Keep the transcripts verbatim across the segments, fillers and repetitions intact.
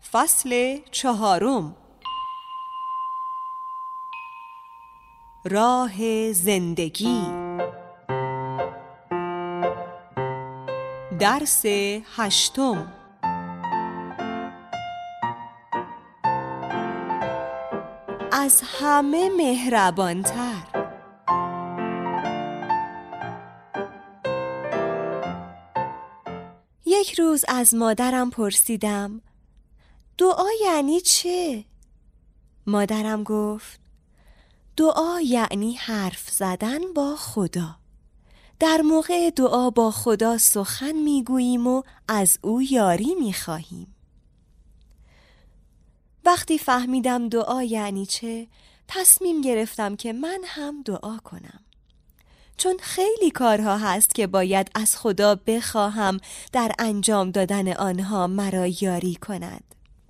فصل چهارم. راه زندگی. درس هشتم. از همه مهربانتر. یک روز از مادرم پرسیدم دعا یعنی چه؟ مادرم گفت دعا یعنی حرف زدن با خدا. در موقع دعا با خدا سخن میگوییم و از او یاری میخواهیم. وقتی فهمیدم دعا یعنی چه، تصمیم گرفتم که من هم دعا کنم. چون خیلی کارها هست که باید از خدا بخواهم در انجام دادن آنها مرا یاری کند.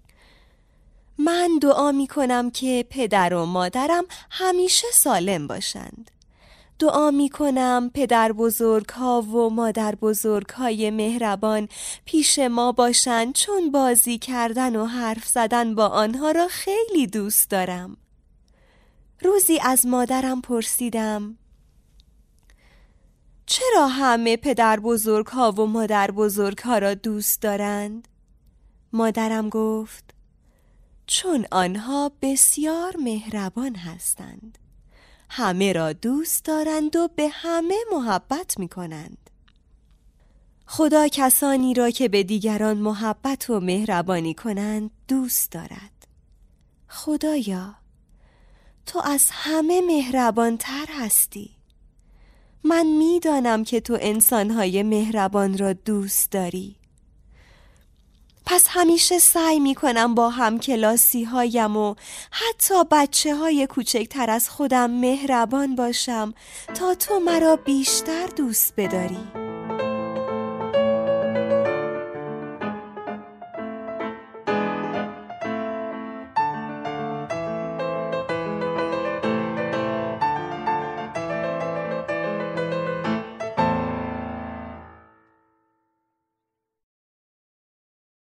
من دعا می کنم که پدر و مادرم همیشه سالم باشند. دعا می کنم پدر بزرگ ها و مادر بزرگ های مهربان پیش ما باشند، چون بازی کردن و حرف زدن با آنها را خیلی دوست دارم. روزی از مادرم پرسیدم چرا همه پدر بزرگ ها و مادر بزرگ ها را دوست دارند؟ مادرم گفت چون آنها بسیار مهربان هستند. همه را دوست دارند و به همه محبت می کنند. خدا کسانی را که به دیگران محبت و مهربانی کنند دوست دارد. خدایا، تو از همه مهربان تر هستی. من می دانم که تو انسانهای مهربان را دوست داری. پس همیشه سعی می کنم با همکلاسی هایم و حتی بچه های کوچکتر از خودم مهربان باشم تا تو مرا بیشتر دوست بداری.